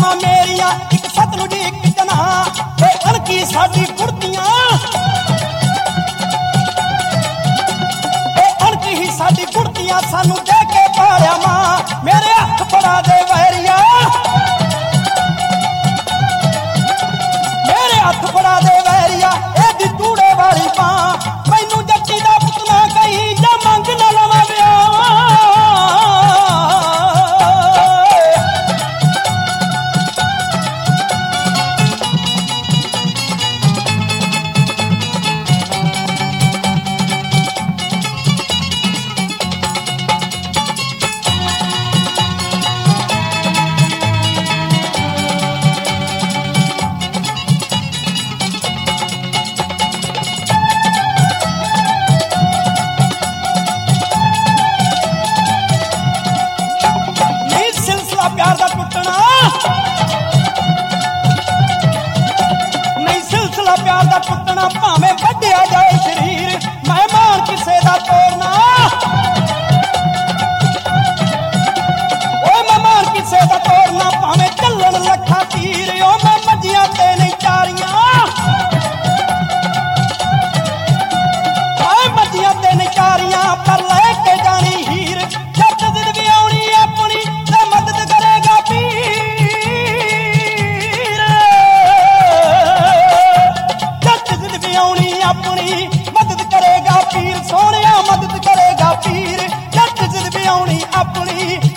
ਵਾ ਮੇਰੀਆਂ, ਇੱਕ ਸਤਲੁਜ ਇੱਕ ਜਨਾ, ਤੇ ਅਣਕੀ ਸਾਡੀ ਕੁੜਤੀਆਂ, ਹੀ ਸਾਡੀ ਕੁੜਤੀਆਂ ਸਾਨੂੰ ਦੇ ਕੇ ਪਾਲਿਆ ਮਾਂ। ਮੇਰੇ ਹੱਥ ਫੜਾ ਦੇ ਵੈਰੀਆ, ਮੇਰੇ ਹੱਥ ਫੜਾ ਦੇ ਵੈਰੀਆ, ਇਹਦੀ ਤੂੜੇ ਵਾਲੀ ਮਾਂ। ਮੈਨੂੰ ਜੱਟੀ ਦਾ ਪੁੱਤ ਨਾ ਕਹੀ, ਜਾਂ ਮੰਗ ਨਾ ਲਵਾਂ ਵਿਆਹ। ਪਿਆਰ ਦਾ ਟੁੱਟਣਾ ਨਹੀਂ, ਸਿਲਸਿਲਾ ਪਿਆਰ ਦਾ ਟੁੱਟਣਾ, ਭਾਵੇਂ ਵੱਢਿਆ ਜਾਏ ਸਰੀਰ, ਮਹਿਮਾਨ ਕਿਸੇ ਦਾ ਤੋੜਨਾ। ਉਹ ਮਹਿਮਾਨ ਕਿਸੇ ਦਾ ਤੋੜਨਾ, ਭਾਵੇਂ ਚੱਲਣ ਲੱਖਾਂ ਤੀਰ। ਉਹ ਮੈਂ ਮੱਝੀਆਂ ਤੇ ਨਹੀਂ ਚਾਰੀਆਂ, ਭਾਵੇਂ ਮੱਝੀਆਂ ਤੇ ਨਹੀਂ ਚਾਰੀਆਂ, ਪਰ ਲੈ ਕੇ ਜਾਣੀ ਹੀਰ। ਜੱਟ ਦਿਨ ਵੀ ਆਉਣੀ ਆਪਣੀ, ਤੇ ਮਦਦ ਕਰੇਗਾ ਪੀਰ। ਜੱਟ ਦਿਨ ਵੀ ਆਉਣੀ ਆਪਣੀ, ਮਦਦ ਕਰੇਗਾ ਪੀਰ। ਸੋਹਣਿਆ ਮਦਦ ਕਰੇਗਾ ਪੀਰ, ਜੱਟ ਦਿਨ ਵੀ ਆਉਣੀ ਆਪਣੀ।